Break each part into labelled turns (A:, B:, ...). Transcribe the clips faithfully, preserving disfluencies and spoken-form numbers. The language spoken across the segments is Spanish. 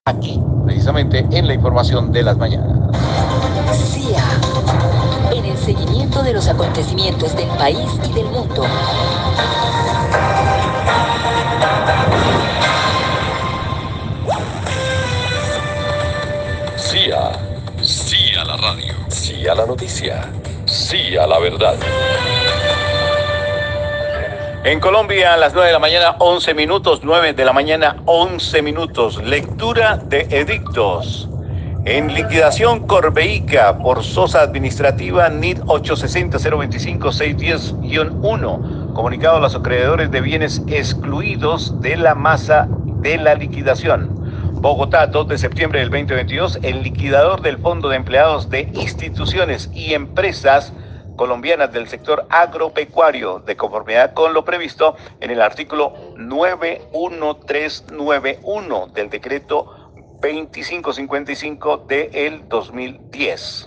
A: aquí, precisamente en la información de las mañanas.
B: C I A, en el seguimiento de los acontecimientos del país y del mundo.
C: C I A, sí a la radio, sí a la noticia, sí a la verdad.
A: En Colombia, a las nueve de la mañana, once minutos, nueve de la mañana, once minutos. Lectura de edictos. En liquidación Corbeica, forzosa administrativa N I D ocho sesenta cero veinticinco seiscientos diez uno. Comunicado a los acreedores de bienes excluidos de la masa de la liquidación. Bogotá, dos de septiembre del veinte veintidós, el liquidador del Fondo de Empleados de Instituciones y Empresas colombianas del sector agropecuario, de conformidad con lo previsto en el artículo nueve uno tres nueve uno del decreto veinticinco cincuenta y cinco del dos mil diez.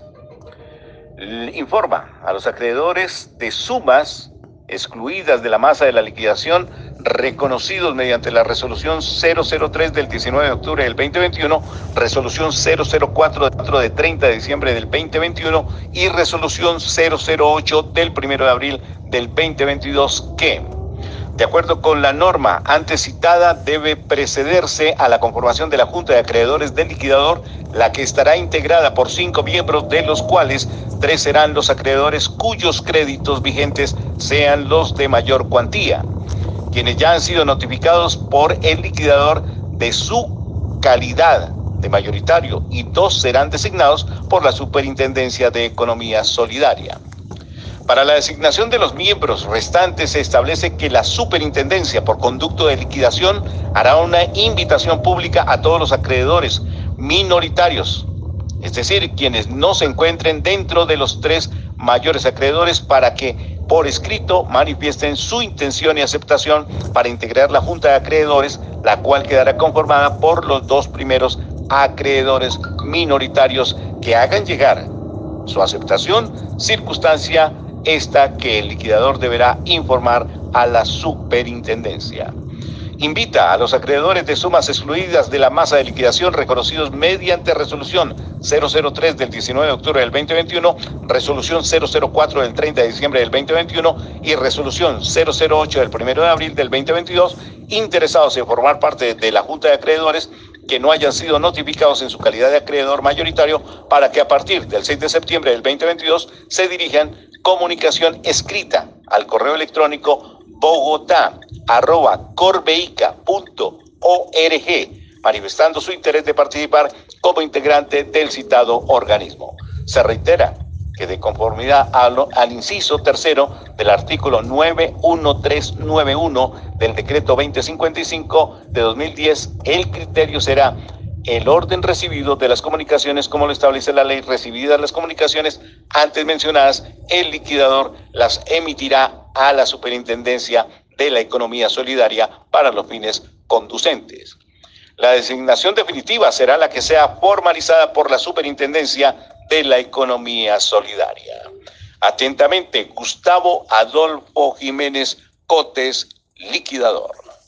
A: Informa a los acreedores de sumas excluidas de la masa de la liquidación, reconocidos mediante la resolución cero cero tres del diecinueve de octubre del veinte veintiuno, resolución cero cero cuatro de treinta de diciembre del veinte veintiuno y resolución cero cero ocho del primero de abril del veinte veintidós, que, de acuerdo con la norma antes citada, debe precederse a la conformación de la Junta de Acreedores del Liquidador, la que estará integrada por cinco miembros, de los cuales tres serán los acreedores cuyos créditos vigentes sean los de mayor cuantía, quienes ya han sido notificados por el liquidador de su calidad de mayoritario, y dos serán designados por la Superintendencia de Economía Solidaria. Para la designación de los miembros restantes se establece que la Superintendencia, por conducto de liquidación, hará una invitación pública a todos los acreedores minoritarios, es decir, quienes no se encuentren dentro de los tres mayores acreedores, para que por escrito manifiesten su intención y aceptación para integrar la Junta de Acreedores, la cual quedará conformada por los dos primeros acreedores minoritarios, que hagan llegar su aceptación, circunstancia esta que el liquidador deberá informar a la Superintendencia. Invita a los acreedores de sumas excluidas de la masa de liquidación, reconocidos mediante resolución cero cero tres del diecinueve de octubre del veinte veintiuno, resolución cero cero cuatro del treinta de diciembre del veinte veintiuno y resolución cero cero ocho del primero de abril del veinte veintidós, interesados en formar parte de la Junta de Acreedores, que no hayan sido notificados en su calidad de acreedor mayoritario, para que a partir del seis de septiembre del veinte veintidós se dirijan comunicación escrita al correo electrónico bogotá arroba corbeica punto org, manifestando su interés de participar como integrante del citado organismo. Se reitera que, de conformidad al, al inciso tercero del artículo nueve uno tres nueve uno del decreto veinte cincuenta y cinco de dos mil diez, el criterio será el orden recibido de las comunicaciones, como lo establece la ley. Recibidas las comunicaciones antes mencionadas, el liquidador las emitirá a la Superintendencia de la Economía Solidaria para los fines conducentes. La designación definitiva será la que sea formalizada por la Superintendencia de la Economía Solidaria. Atentamente, Gustavo Adolfo Jiménez Cotes, liquidador.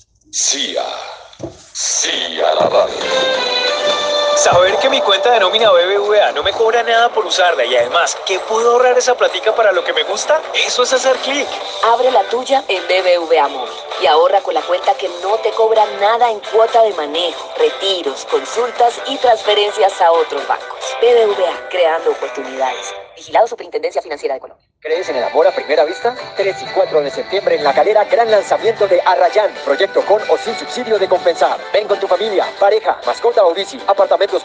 C: C I A, sí a la radio.
D: Saber que mi cuenta de nómina B B V A no me cobra nada por usarla, y además que puedo ahorrar esa platica para lo que me gusta, eso es hacer clic.
B: Abre la tuya en B B V A Móvil y ahorra con la cuenta que no te cobra nada en cuota de manejo, retiros, consultas y transferencias a otros bancos. B B V A, creando oportunidades. Vigilado Superintendencia Financiera de Colombia.
E: ¿Crees en el amor a primera vista? tres y cuatro de septiembre en La Calera, gran lanzamiento de Arrayán. Proyecto con o sin subsidio de Compensar. Ven con tu familia, pareja, mascota o bici. Apartamentos